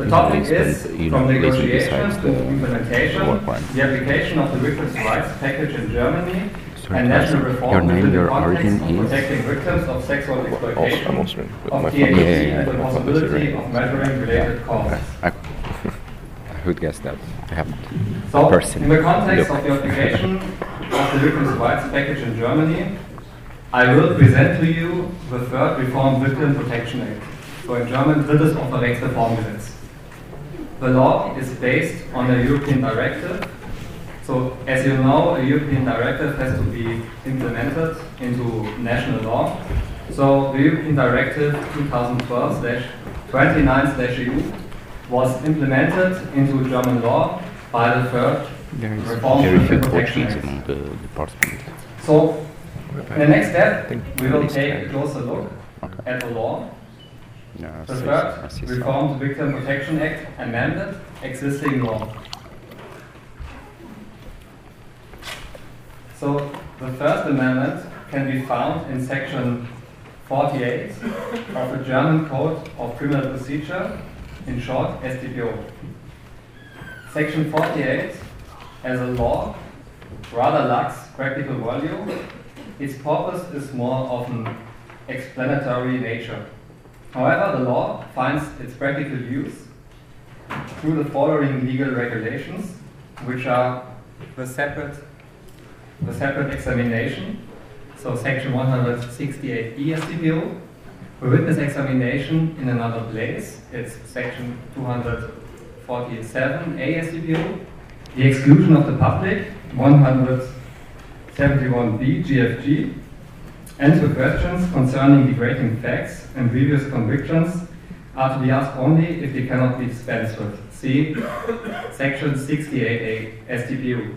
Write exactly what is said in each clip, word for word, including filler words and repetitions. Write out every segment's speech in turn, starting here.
The topic is from negotiation to implementation, the application of the victims' rights package in Germany, and national reform within the context of protecting victims of sexual exploitation, of T H T and the possibility of measuring related costs. I would guess that I haven't. So, in the context of the application of the victims' rights package in Germany, I will present to you the third Reformed Victim Protection Act. So in German, drittes Opferrechtsreformgesetz. The law is based on a European directive. So, as you know, a European directive has to be implemented into national law. So, the European Directive twenty twelve twenty-nine E U was implemented into German law by the third Reform Victim Protection Act. The department. So, in the next step, we will take a closer look okay. at the law. Yeah, The third Reformed Victim Protection Act amended existing law. So the first amendment can be found in section forty-eight of the German Code of Criminal Procedure, in short S T P O. Section forty-eight, as a law, rather lacks practical value. Its purpose is more of an explanatory nature. However, the law finds its practical use through the following legal regulations, which are the separate, the separate examination, so section one hundred sixty-eight E S T P O, the witness examination in another place, it's section two hundred forty-seven A S T P O, the exclusion of the public, one hundred seventy-one B G F G, and the questions concerning degrading facts and previous convictions are to be asked only if they cannot be dispensed with. See section sixty-eight A S T P O.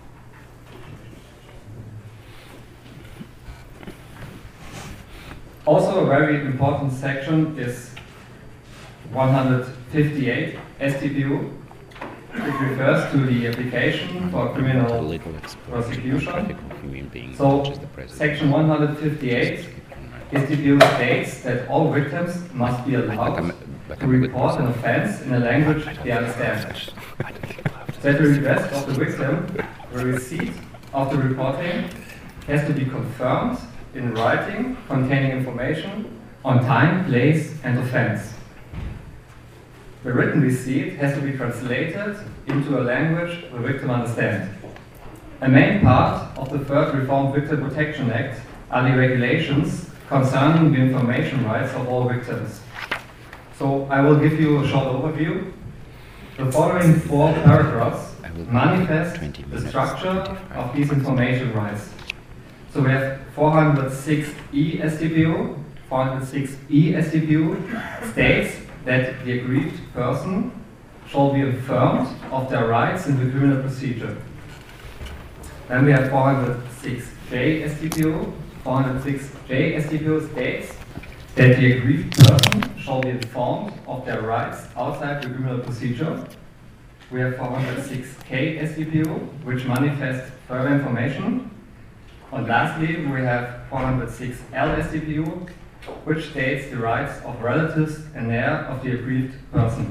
Also a very important section is one hundred fifty-eight S T P O. It refers to the application for criminal prosecution. So, section one hundred fifty-eight S T P O states that all victims must be allowed to report an offense in a language they understand. That the request of the victim, the receipt of the reporting, has to be confirmed in writing containing information on time, place, and offense. The written receipt has to be translated into a language the victim understands. A main part of the third Reformed Victim Protection Act are the regulations concerning the information rights of all victims. So I will give you a short overview. The following four paragraphs manifest the structure of these information rights. So we have four hundred six E S T P O. four hundred six E S T P O states that the aggrieved person shall be informed of their rights in the criminal procedure. Then we have four hundred six J S T P O. four hundred six J S T P O states that the aggrieved person shall be informed of their rights outside the criminal procedure. We have four hundred six K S T P O, which manifests further information. And lastly, we have four hundred six L S T P O, which states the rights of relatives and heir of the aggrieved person.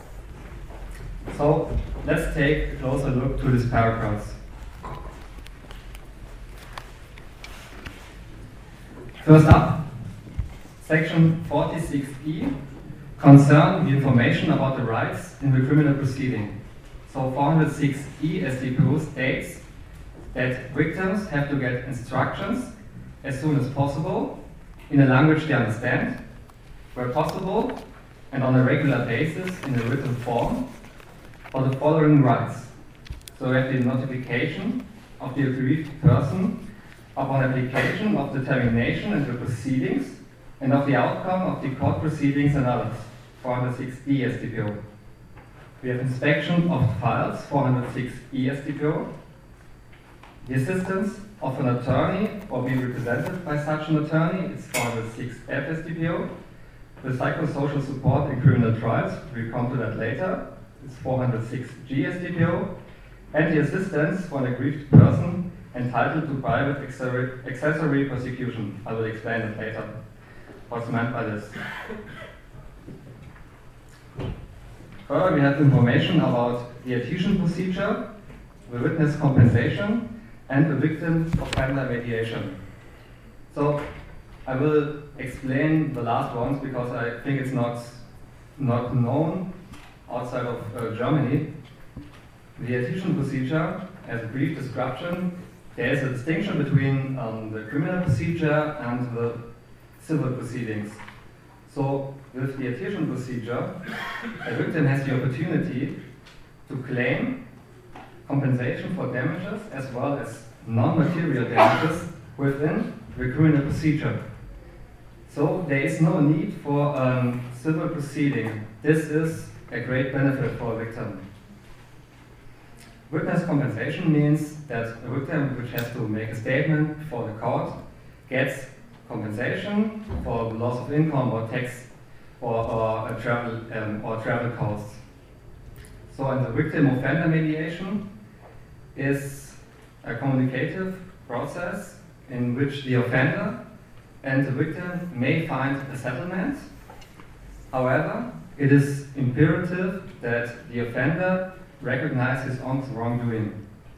So let's take a closer look to these paragraphs. First up, section forty-six E concerns the information about the rights in the criminal proceeding. So four hundred six E S T P O states that victims have to get instructions as soon as possible in a language they understand, where possible, and on a regular basis in a written form, for the following rights. So we have the notification of the aggrieved person upon application of the termination and the proceedings, and of the outcome of the court proceedings and others, four hundred six E S T P O. We have inspection of files, four hundred six E S T P O. The assistance of an attorney or being represented by such an attorney is four hundred six F S T P O. The psychosocial support in criminal trials, we'll come to that later, is four hundred six G S T P O. And the assistance for an aggrieved person entitled to private accessory prosecution. I will explain it later. What's meant by this? Further, we have information about the adhesion procedure, the witness compensation, and the victim-offender mediation. So I will explain the last ones because I think it's not, not known outside of uh, Germany. The adhesion procedure, as a brief description, there is a distinction between um, the criminal procedure and the civil proceedings. So with the adhesion procedure, a victim has the opportunity to claim compensation for damages as well as non-material damages within the criminal procedure. So there is no need for a civil proceeding. This is a great benefit for a victim. Witness compensation means that a victim which has to make a statement for the court gets compensation for the loss of income or tax or, or a travel um, or travel costs. So, in the victim-offender mediation is a communicative process in which the offender and the victim may find a settlement. However, it is imperative that the offender recognize his own wrongdoing.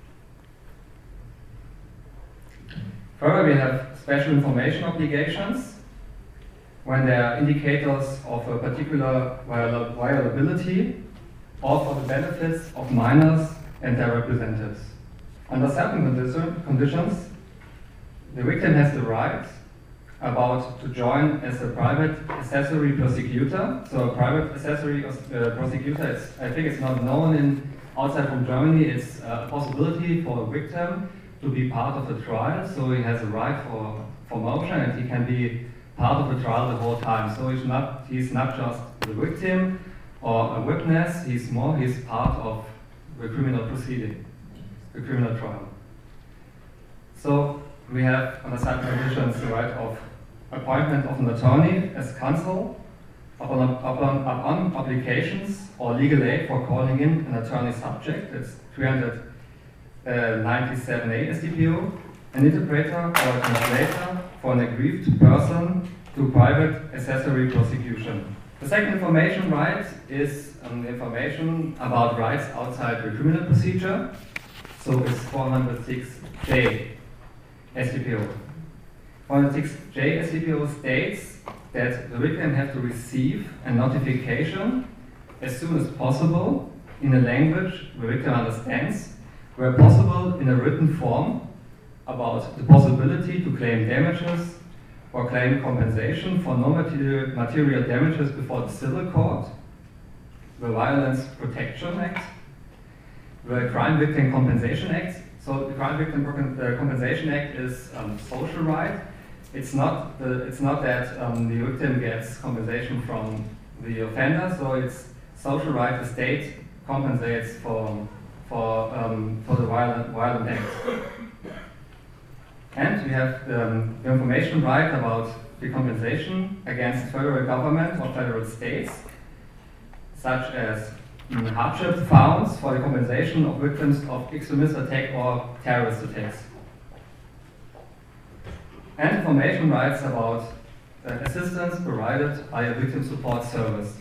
Further, we have special information obligations when there are indicators of a particular violability or for the benefits of minors and their representatives. Under certain condi conditions, the victim has the right about to join as a private accessory prosecutor. So a private accessory uh, prosecutor, is, I think it's not known in outside from Germany. It's a possibility for a victim to be part of the trial. So he has a right for, for motion and he can be part of the trial the whole time. So he's not, he's not just the victim or a witness, he's more, he's part of the criminal proceeding, the criminal trial. So we have under certain conditions the right of appointment of an attorney as counsel upon, upon, upon applications or legal aid for calling in an attorney subject. It's three ninety-seven A S D P O, an interpreter or a translator for an aggrieved person to private accessory prosecution. The second information right is um, information about rights outside the criminal procedure. So it's four hundred six J S D P O. four hundred six J S D P O states that the victim has to receive a notification as soon as possible in a language the victim understands, where possible in a written form, about the possibility to claim damages or claim compensation for non-material material damages before the civil court, the Violence Protection Act, the Crime Victim Compensation Act. So the Crime Victim Compensation Act is a um, social right. It's not, the, it's not that um, the victim gets compensation from the offender, so it's social right. The state compensates for, for, um, for the violent, violent act. And we have um, the information right about the compensation against federal government or federal states, such as um, hardship funds for the compensation of victims of extremist attack or terrorist attacks. And information rights about uh, assistance provided by a victim support service.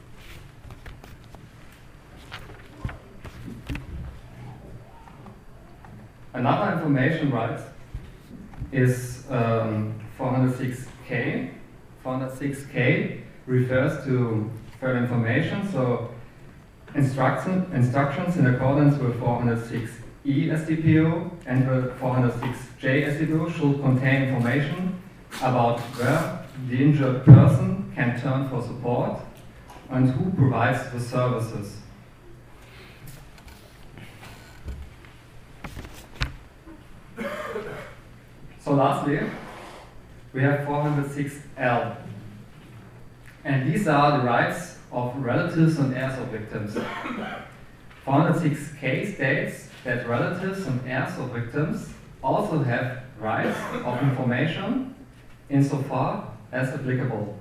Another information right is um, four hundred six K. four hundred six K refers to further information, so instruction, instructions in accordance with four hundred six E S D P O and the four hundred six J S D P O should contain information about where the injured person can turn for support and who provides the services. So lastly, we have four hundred six L. And these are the rights of relatives and heirs of victims. four hundred six K states that relatives and heirs of victims also have rights of information insofar as applicable.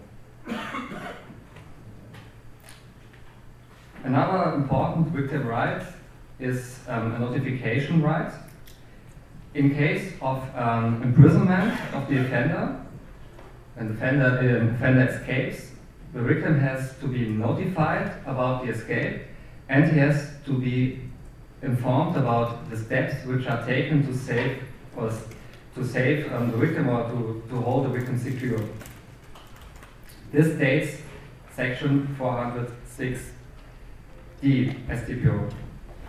Another important victim right is um, a notification right. In case of um, imprisonment of the offender, and the offender, uh, offender escapes, the victim has to be notified about the escape, and he has to be informed about the steps which are taken to save or to save um, the victim or to, to hold the victim secure. This states section four hundred six D S T P O.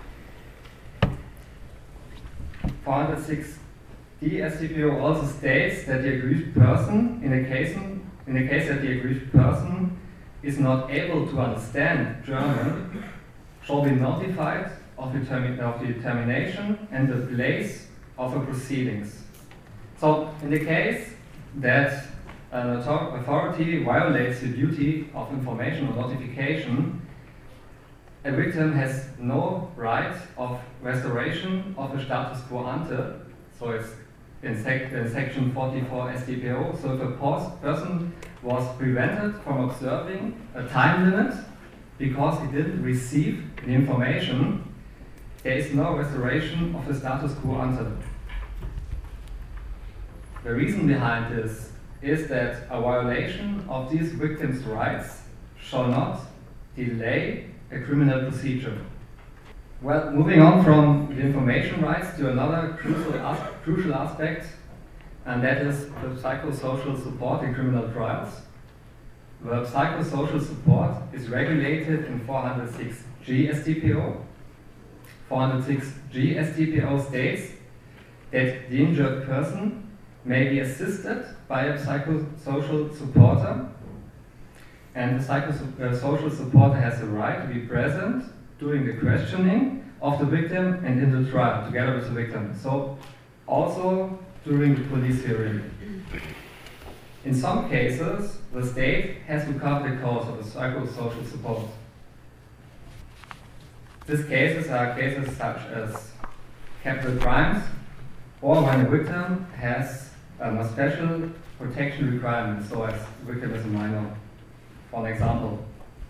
four hundred six D S T P O also states that the aggrieved person, in a case in the case that the aggrieved person is not able to understand German, shall be notified of the, termi of the termination and the place of the proceedings. So, in the case that an authority violates the duty of information or notification, a victim has no right of restoration of the status quo ante, so it's in, sec in section forty-four S T P O. So if a person was prevented from observing a time limit because he didn't receive the information, there is no restoration of the status quo ante. The reason behind this is that a violation of these victims' rights shall not delay a criminal procedure. Well, moving on from the information rights to another crucial, as crucial aspect, and that is the psychosocial support in criminal trials. The psychosocial support is regulated in four hundred six G S T P O. four hundred six G S T P O states that the injured person may be assisted by a psychosocial supporter, and the psychosocial supporter has the right to be present during the questioning of the victim and in the trial together with the victim. So also during the police hearing. In some cases, the state has to cover the cost of the psychosocial support. These cases are cases such as capital crimes, or when a victim has um, a special protection requirement, so as the victim is a minor, for an example.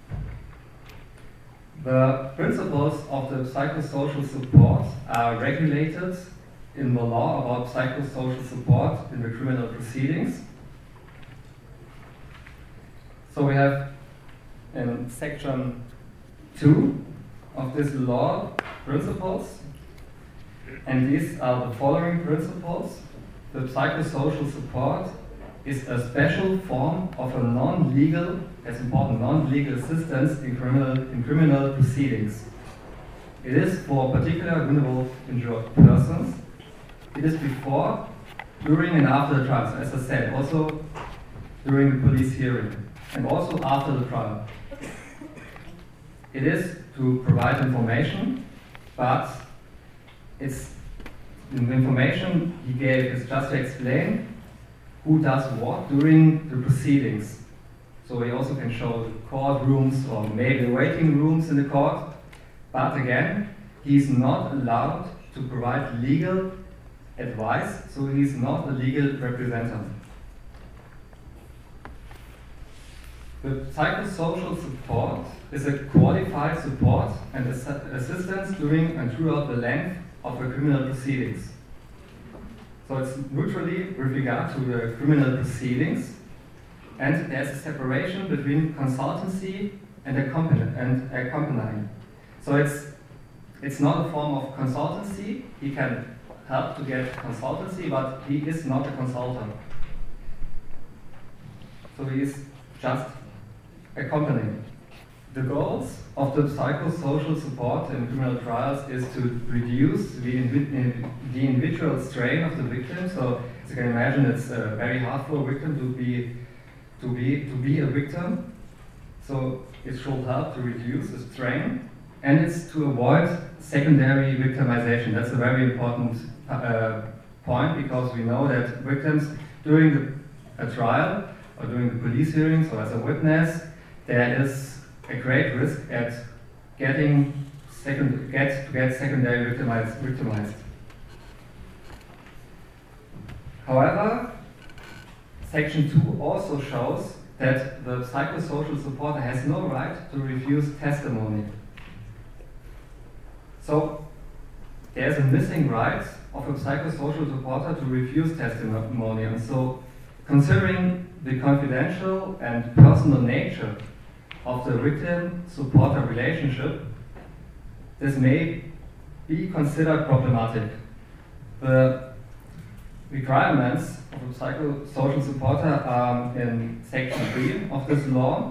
The principles of the psychosocial support are regulated in the law about psychosocial support in the criminal proceedings. So we have in section two of this law principles, and these are the following principles. The psychosocial support is a special form of a non-legal, as important, non-legal assistance in criminal, in criminal proceedings. It is for particular vulnerable injured persons. It is before, during and after the trial, so as I said, also during the police hearing, and also after the trial. It is to provide information, but it's the information he gave is just to explain who does what during the proceedings. So he also can show the courtrooms or maybe waiting rooms in the court, but again, he's not allowed to provide legal advice, so he's not a legal representative. The psychosocial support is a qualified support and ass assistance during and throughout the length of the criminal proceedings. So it's neutrally with regard to the criminal proceedings, and there's a separation between consultancy and, accompany and accompanying. So it's, it's not a form of consultancy. He can help to get consultancy, but he is not a consultant. So he is just accompanying. The goals of the psychosocial support in criminal trials is to reduce the, invi the individual strain of the victim. So as you can imagine, it's uh, very hard for a victim to be, to, be, to be a victim. So it should help to reduce the strain, and it's to avoid secondary victimization. That's a very important uh, point, because we know that victims during the, a trial or during the police hearings or as a witness, there is a great risk at getting second, get to get secondary victimized. victimized. However, section two also shows that the psychosocial supporter has no right to refuse testimony. So there's a missing right of a psychosocial supporter to refuse testimony, and so considering the confidential and personal nature of the victim-supporter relationship, this may be considered problematic. The requirements of a psychosocial supporter are in section three of this law.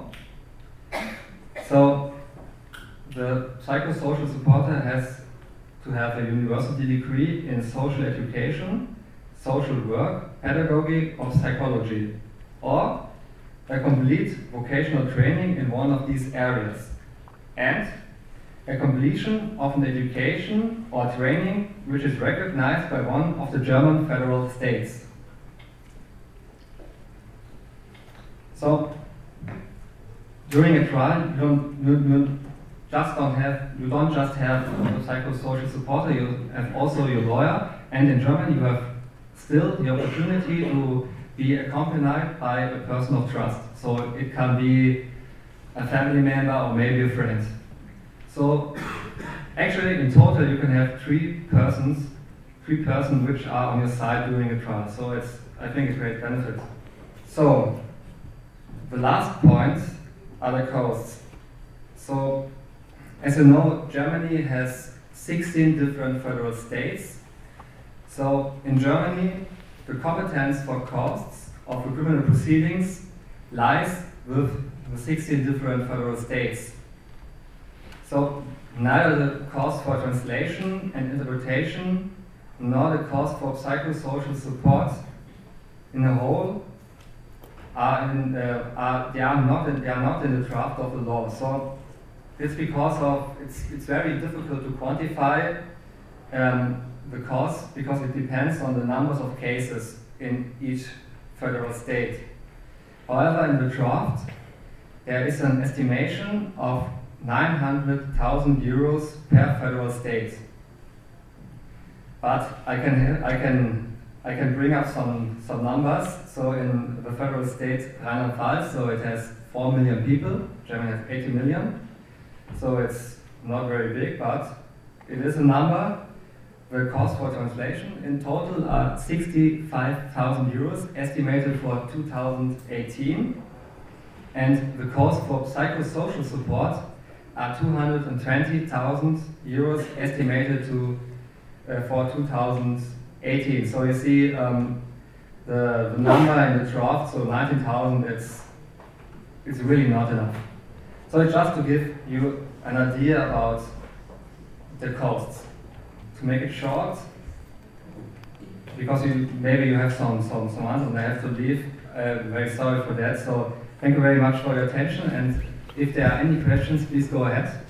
So the psychosocial supporter has to have a university degree in social education, social work, pedagogy, or psychology, or a complete vocational training in one of these areas, and a completion of an education or training which is recognized by one of the German federal states. So, during a trial, you don't, you, you just don't have, you don't just have a psychosocial supporter, you have also your lawyer, and in Germany you have still the opportunity to be accompanied by a person of trust. So it can be a family member or maybe a friend. So actually in total you can have three persons, three persons which are on your side during a trial. So it's, I think, a great benefit. So the last point are the costs. So as you know, Germany has sixteen different federal states. So in Germany, the competence for costs of the criminal proceedings lies with the sixteen different federal states. So neither the cost for translation and interpretation nor the cost for psychosocial support in a whole are, in, uh, are, they are not in, they are not in the draft of the law. So it's because of it's it's very difficult to quantify um, the cost because it depends on the numbers of cases in each federal state. However, in the draft, there is an estimation of nine hundred thousand euros per federal state. But I can I can I can bring up some some numbers. So in the federal state Rheinland-Pfalz, so it has four million people. Germany has eighty million. So it's not very big, but it is a number. The cost for translation in total are sixty-five thousand euros estimated for two thousand eighteen. And the cost for psychosocial support are two hundred twenty thousand euros estimated to, uh, for two thousand eighteen. So you see um, the, the number in the draft, so nineteen thousand, it's, it's really not enough. So it's just to give you an idea about the costs. To make it short, because you, maybe you have some, some, some answers and I have to leave, I'm very sorry for that. So thank you very much for your attention, and if there are any questions, please go ahead.